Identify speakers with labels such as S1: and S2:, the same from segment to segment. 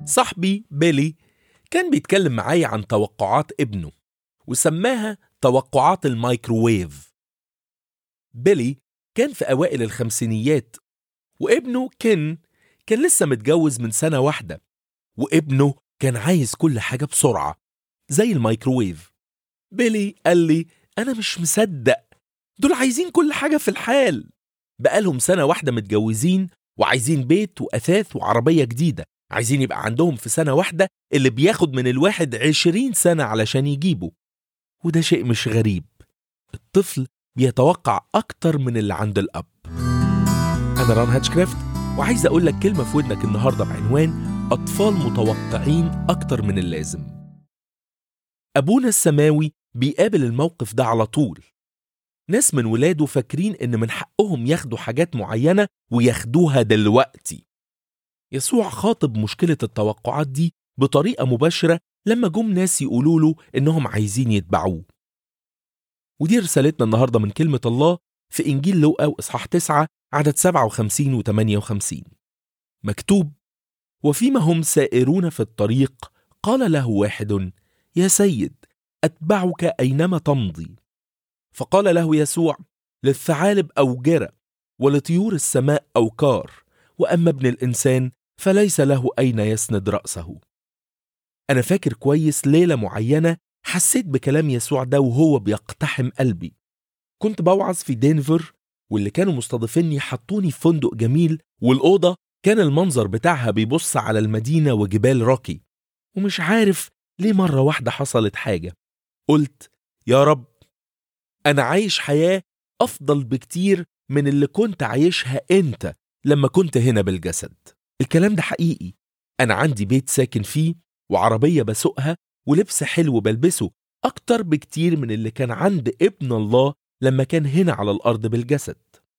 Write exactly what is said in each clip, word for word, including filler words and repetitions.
S1: صاحبي بيلي كان بيتكلم معايا عن توقعات ابنه وسماها توقعات الميكروويف. بيلي كان في أوائل الخمسينيات، وابنه كين كان لسه متجوز من سنة واحدة، وابنه كان عايز كل حاجة بسرعة زي الميكروويف. بيلي قال لي أنا مش مصدق، دول عايزين كل حاجة في الحال. بقالهم سنة واحدة متجوزين وعايزين بيت وأثاث وعربية جديدة، عايزين يبقى عندهم في سنة واحدة اللي بياخد من الواحد عشرين سنة علشان يجيبه. وده شيء مش غريب، الطفل بيتوقع أكتر من اللي عند الأب. أنا ران هاتشكرافت، وعايز أقول لك كلمة في ودنك النهاردة بعنوان أطفال متوقعين أكتر من اللازم. أبونا السماوي بيقابل الموقف ده على طول. ناس من ولاده فاكرين إن من حقهم ياخدوا حاجات معينة وياخدوها دلوقتي. يسوع خاطب مشكلة التوقعات دي بطريقة مباشرة لما جم ناس يقولوا له إنهم عايزين يتبعوه. ودي رسالتنا النهاردة من كلمة الله في إنجيل لوقا وإصحاح تسعة عدد سبعة وخمسين وثمانية وخمسين. مكتوب: وفيما هم سائرون في الطريق قال له واحد: يا سيد، أتبعك أينما تمضي. فقال له يسوع: للثعالب أوجرة ولطيور السماء أوكار، وأما ابن الإنسان فليس له أين يسند رأسه. أنا فاكر كويس ليلة معينة حسيت بكلام يسوع ده وهو بيقتحم قلبي. كنت بوعظ في دنفر، واللي كانوا مستضيفيني حطوني في فندق جميل، والأوضة كان المنظر بتاعها بيبص على المدينة وجبال روكي. ومش عارف ليه مرة واحدة حصلت حاجة. قلت: يا رب، أنا عايش حياة أفضل بكتير من اللي كنت عايشها أنت لما كنت هنا بالجسد. الكلام ده حقيقي. أنا عندي بيت ساكن فيه، وعربية بسوقها، ولبس حلو بلبسه، أكتر بكتير من اللي كان عند ابن الله لما كان هنا على الأرض بالجسد.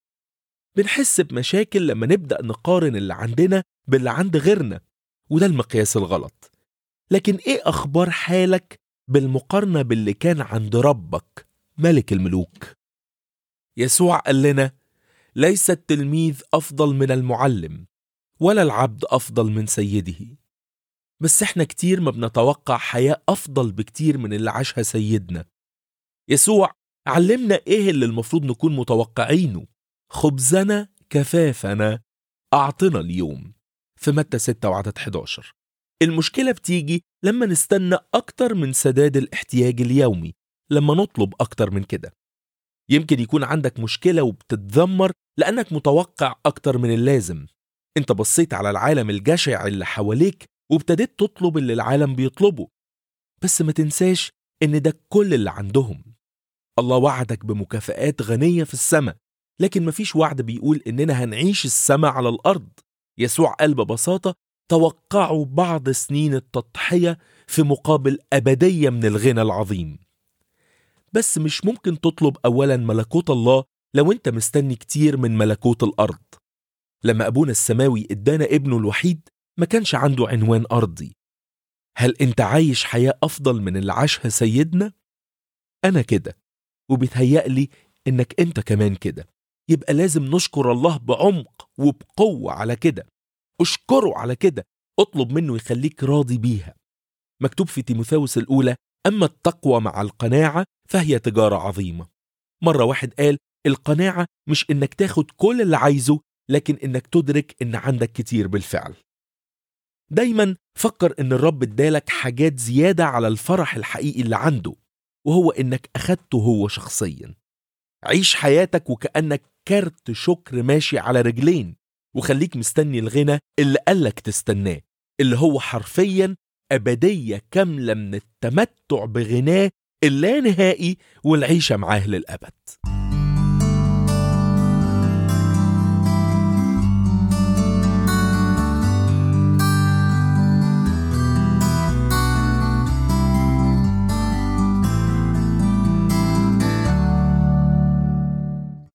S1: بنحس بمشاكل لما نبدأ نقارن اللي عندنا باللي عند غيرنا، وده المقياس الغلط. لكن إيه أخبار حالك بالمقارنة باللي كان عند ربك ملك الملوك؟ يسوع قال لنا: ليس التلميذ أفضل من المعلم، ولا العبد أفضل من سيده. بس احنا كتير ما بنتوقع حياة أفضل بكتير من اللي عاشها سيدنا. يسوع علمنا إيه اللي المفروض نكون متوقعينه. خبزنا كفافنا أعطنا اليوم، في متى ستة وعدد حداشر. المشكلة بتيجي لما نستنى أكتر من سداد الاحتياج اليومي، لما نطلب أكتر من كده. يمكن يكون عندك مشكلة وبتتذمر لأنك متوقع أكتر من اللازم. انت بصيت على العالم الجشع اللي حواليك وابتديت تطلب اللي العالم بيطلبه، بس ما تنساش ان ده كل اللي عندهم. الله وعدك بمكافآت غنية في السماء، لكن مفيش وعد بيقول اننا هنعيش السماء على الأرض. يسوع قال ببساطة: توقعوا بعض سنين التضحية في مقابل أبدية من الغنى العظيم. بس مش ممكن تطلب أولا ملكوت الله لو انت مستني كتير من ملكوت الأرض. لما أبونا السماوي ادانا ابنه الوحيد ما كانش عنده عنوان أرضي. هل انت عايش حياة أفضل من اللي عاشها سيدنا؟ أنا كده، وبيتهيألي إنك انت كمان كده. يبقى لازم نشكر الله بعمق وبقوة على كده. اشكره على كده، اطلب منه يخليك راضي بيها. مكتوب في تيموثاوس الأولى: أما التقوى مع القناعة فهي تجارة عظيمة. مرة واحد قال: القناعة مش إنك تاخد كل اللي عايزه، لكن إنك تدرك إن عندك كتير بالفعل. دايما فكر إن الرب ادالك حاجات زيادة على الفرح الحقيقي اللي عنده، وهو إنك أخدته هو شخصيا. عيش حياتك وكأنك كارت شكر ماشي على رجلين، وخليك مستني الغنى اللي قالك تستناه، اللي هو حرفيا أبدية كاملة من التمتع بغناه اللانهائي والعيشة معاه للأبد.